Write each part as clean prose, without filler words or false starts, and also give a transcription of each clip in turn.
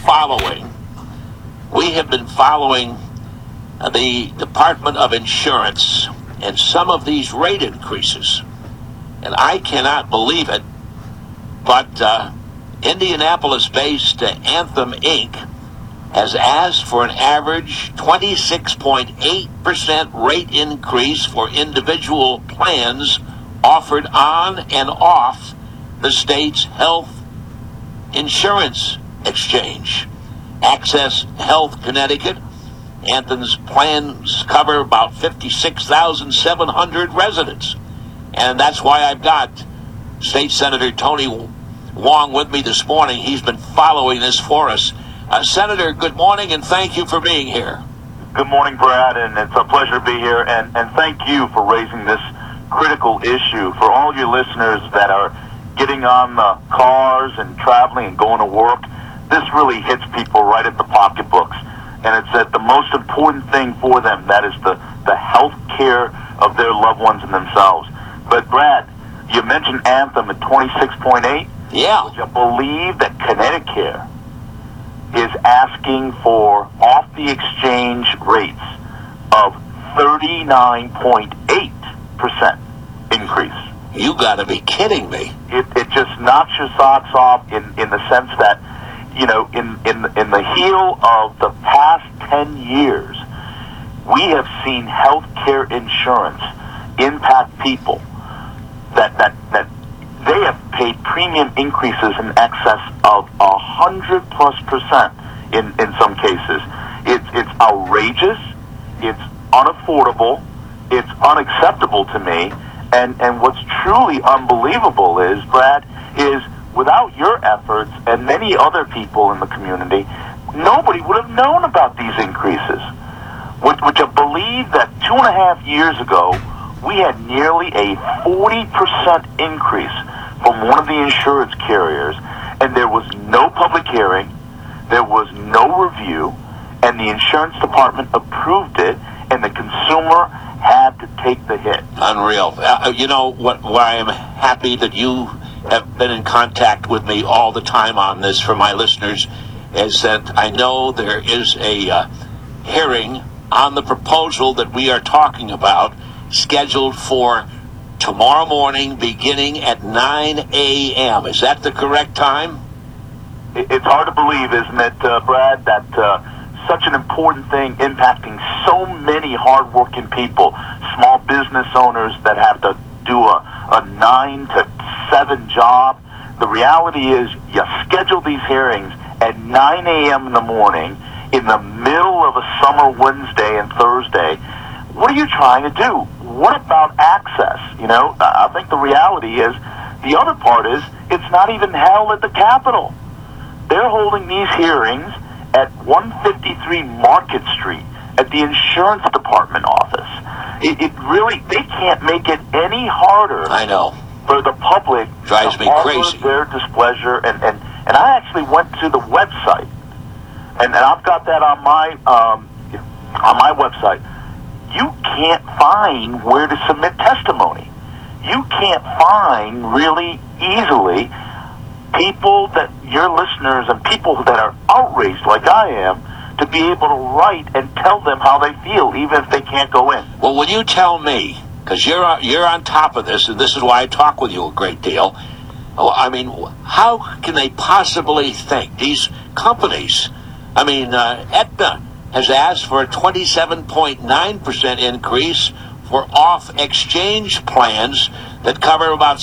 we have been following the Department of Insurance and some of these rate increases. And I cannot believe it, but Indianapolis-based Anthem Inc. has asked for an average 26.8% rate increase for individual plans offered on and off the state's health insurance exchange. Access Health Connecticut, Anthem's plans cover about 56,700 residents. And that's why I've got State Senator Tony Wong with me this morning. He's been following this for us. Senator, good morning, and thank you for being here. Good morning, Brad, and it's a pleasure to be here. And thank you for raising this critical issue. For all your listeners that are getting on the cars and traveling and going to work, this really hits people right at the pocketbooks. And it's that the most important thing for them, that is the health care of their loved ones and themselves. But, Brad, you mentioned Anthem at 26.8. Yeah. Would you believe that Connecticut is asking for off-the-exchange rates of 39.8% increase? You got to be kidding me. It just knocks your socks off in the sense that, you know, in the heel of the past 10 years, we have seen health care insurance impact people that they have paid premium increases in excess of 100+% in some cases. It's outrageous. It's unaffordable. It's unacceptable to me. And what's truly unbelievable is, Brad, is without your efforts and many other people in the community, nobody would have known about these increases. Would you believe that 2.5 years ago, we had nearly a 40% increase from one of the insurance carriers, and there was no public hearing, there was no review, and the insurance department approved it, and the consumer had to take the hit. Unreal. You know what? Why I'm happy that you have been in contact with me all the time on this for my listeners is that I know there is a hearing on the proposal that we are talking about scheduled for tomorrow morning beginning at 9 a.m. Is that the correct time? It's hard to believe, isn't it, Brad, that such an important thing impacting so many hardworking people, small business owners that have to do a 9 to 7 job. The reality is you schedule these hearings at 9 a.m. in the morning in the middle of a summer Wednesday and Thursday. What are you trying to do? What about access? You know, I think the reality is the other part is it's not even held at the Capitol. They're holding these hearings at 153 Market Street at the insurance department office. It really, they can't make it any harder. I know. For the public drives to me crazy. Their displeasure, and I actually went to the website, and I've got that on my website. You can't find where to submit testimony. You can't find really easily people that your listeners and people that are outraged like I am to be able to write and tell them how they feel, even if they can't go in. Well, will you tell me, because you're on top of this, and this is why I talk with you a great deal. I mean, how can they possibly think, these companies, I mean, Aetna has asked for a 27.9% increase for off-exchange plans that cover about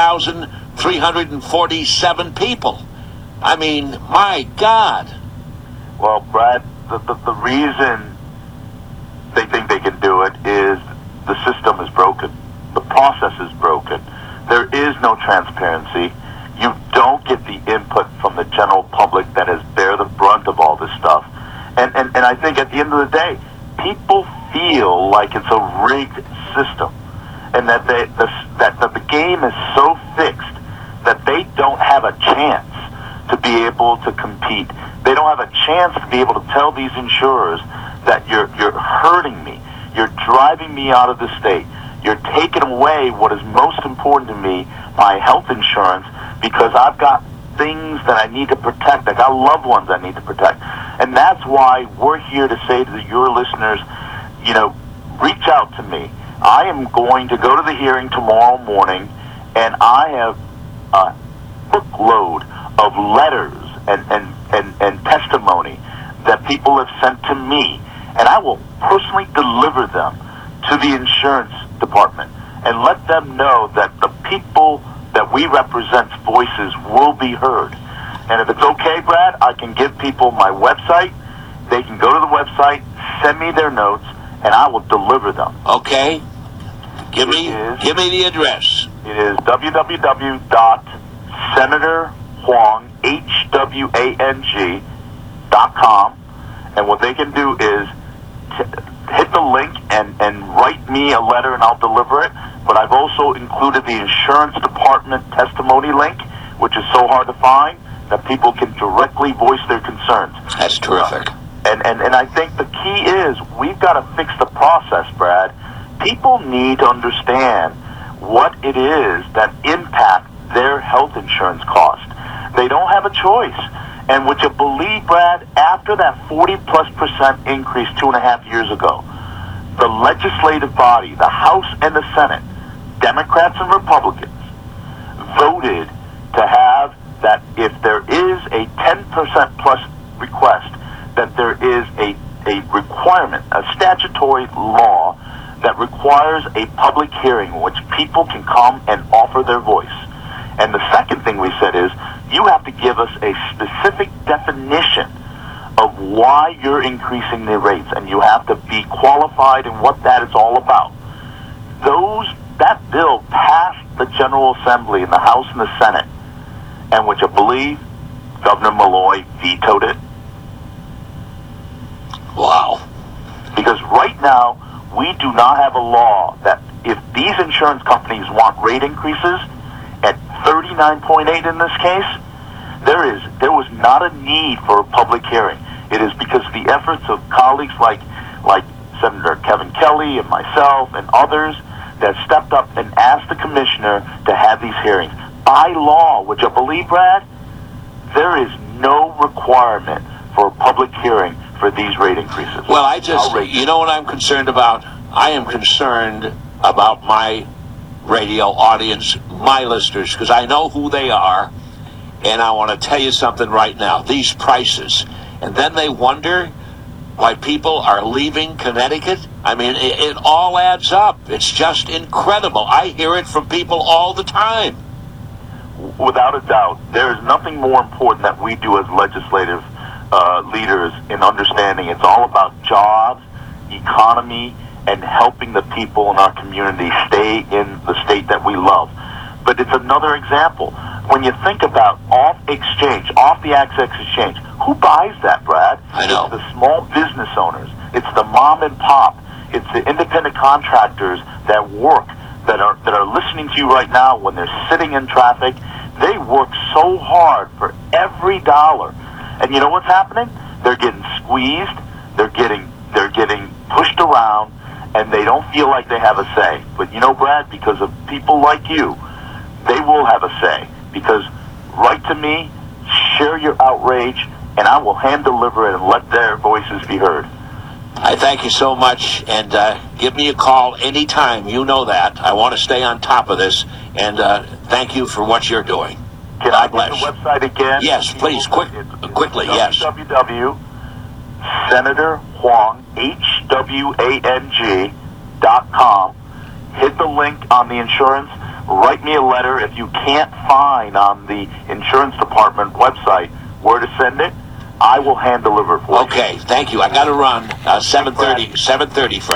6,347 people. I mean, my God. Well, Brad, the reason they think they can do it is the system is broken. The process is broken. There is no transparency. You don't get the input from the general public that has bear the brunt of all this stuff. And I think at the end of the day, people feel like it's a rigged system, and that the game is so fixed that they don't have a chance to be able to compete. They don't have a chance to be able to tell these insurers that you're hurting me, you're driving me out of the state, you're taking away what is most important to me, my health insurance, because I've got things that I need to protect. I got loved ones I need to protect. And that's why we're here to say to your listeners, reach out to me. I am going to go to the hearing tomorrow morning, and I have a bookload of letters and testimony that people have sent to me, and I will personally deliver them to the insurance department and let them know that the people that we represent's voices will be heard. And if it's okay, Brad, I can give people my website. They can go to the website, send me their notes, and I will deliver them. Okay. Give me the address. It is www.senatorhuang.com, and what they can do is hit the link and write me a letter, and I'll deliver it. But I've also included the insurance department testimony link, which is so hard to find that people can directly voice their concerns. That's terrific. And I think the key is we've got to fix the process, Brad. People need to understand what it is that impact their health insurance cost. They don't have a choice. And would you believe, Brad, after that 40+% increase 2.5 years ago, the legislative body, the House and the Senate, Democrats and Republicans, voted to have that if there is a 10% plus request, that there is a requirement, a statutory law that requires a public hearing in which people can come and offer their voice. And the second thing we said is, you have to give us a specific definition of why you're increasing the rates, and you have to be qualified in what that is all about. That bill passed the General Assembly in the House and the Senate, and would you believe Governor Malloy vetoed it? Wow. Because right now, we do not have a law that if these insurance companies want rate increases at 39.8 in this case, there was not a need for a public hearing. It is because the efforts of colleagues like Senator Kevin Kelly and myself and others that stepped up and asked the commissioner to have these hearings. By law, would you believe, Brad, there is no requirement for a public hearing for these rate increases. Well, you know what I'm concerned about? I am concerned about my radio audience, my listeners, because I know who they are, and I want to tell you something right now. These prices, and then they wonder why people are leaving Connecticut. I mean, it all adds up. It's just incredible. I hear it from people all the time. Without a doubt, there is nothing more important that we do as legislative leaders in understanding it's all about jobs, economy, and helping the people in our community stay in the state that we love. But it's another example. When you think about off the Access Exchange, who buys that, Brad? I know. It's the small business owners. It's the mom and pop. It's the independent contractors that work, that are listening to you right now when they're sitting in traffic. They work so hard for every dollar. And you know what's happening? They're getting squeezed, they're getting pushed around, and they don't feel like they have a say. But you know, Brad, because of people like you, they will have a say. Because write to me, share your outrage, and I will hand deliver it and let their voices be heard. I thank you so much, and give me a call anytime. You know that. I want to stay on top of this, and thank you for what you're doing. Can I get the website again? Yes, please, quickly, yes. www.senatorhuang.com. Hit the link on the insurance. Write me a letter. If you can't find on the insurance department website where to send it, I will hand deliver it for you. Okay, thank you. I got to run. 7:30.